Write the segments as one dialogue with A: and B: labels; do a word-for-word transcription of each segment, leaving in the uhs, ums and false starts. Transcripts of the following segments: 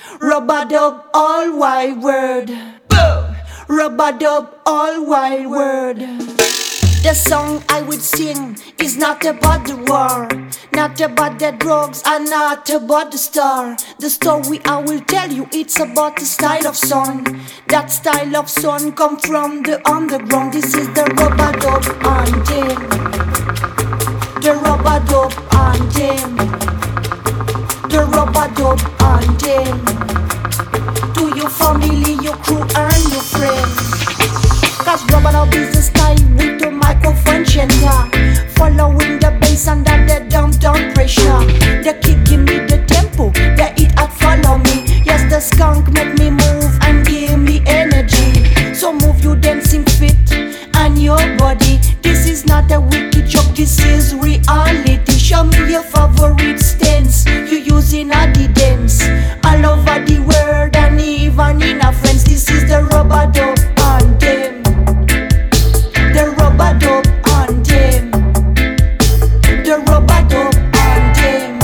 A: Rub-a-dub, all wide word. Boom. Rub-a-dub, all wide word. The song I would sing is not about the war, not about the drugs, and not about the star. The story I will tell you, it's about the style of song. That style of song come from the underground. This is the rub-a-dub anthem. The rub-a-dub anthem. The rub-a-dub anthem. To your family, your crew and your friends. Cause rub-a-dub is the style with the microphone center, following the bass under the downtown pressure. The kick give me the tempo, the hit at follow me. Yes, the skunk make me move and give me energy. So move your dancing feet and your body. This is not a wicked joke, this is reality. Show me your favorite stance you using at the dance, all over the world and even in a friends. This is the rub-a-dub anthem. The rub-a-dub anthem. The rub-a-dub anthem.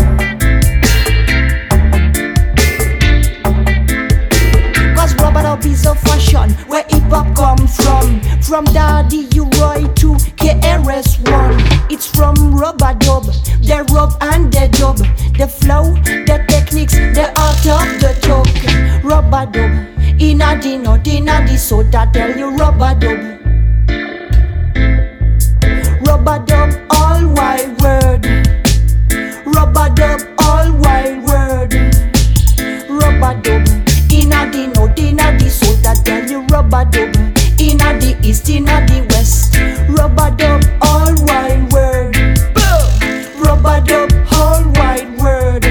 A: Cause rub-a-dub is a fashion where hip-hop come from. From Daddy U-Roy to K R S One. It's from rub-a-dub, the rub and the dub, the flow, the techniques, the art of the talk. Rub-a-dub, inna the nut, inna the soda, tell you rub-a-dub. Rub-a-dub, all wide word. Rub-a-dub, all wide word. Rub-a-dub, inna the north, inna the south, I tell you rub-a-dub. Inna the east, inna the west. Rub-a-dub, all wide word. Rub-a-dub, all wide word.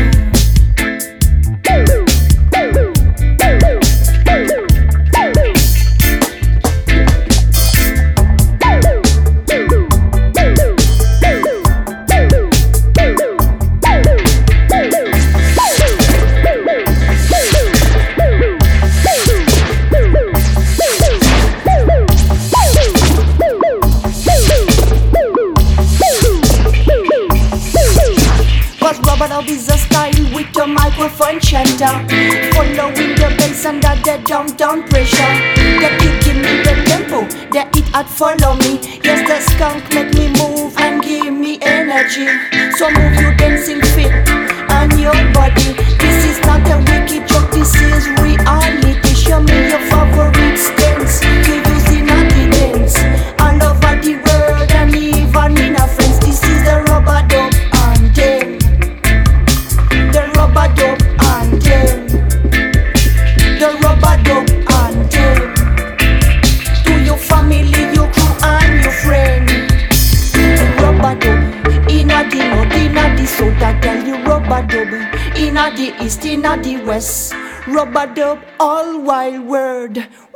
A: Rub-a-dub is a style with a microphone chanter, following the bass under the downtown pressure. The kick give me the tempo, the hit at follow me. Yes, the skunk make me move and give me energy. So move your dancing feet and your body. This is not a wicked joke, this is reality. Show me your favorite stance you using at the dance, all over the world and even in a friends. This is the rub-a-dub anthem. The rub-a-dub anthem. The rub-a-dub anthem. To your family, your crew and your friend. The rub-a-dub, inna the north, inna the south, I tell you rub-a-dub. Inna the east, inna the west. Rub-a-dub, all wild word.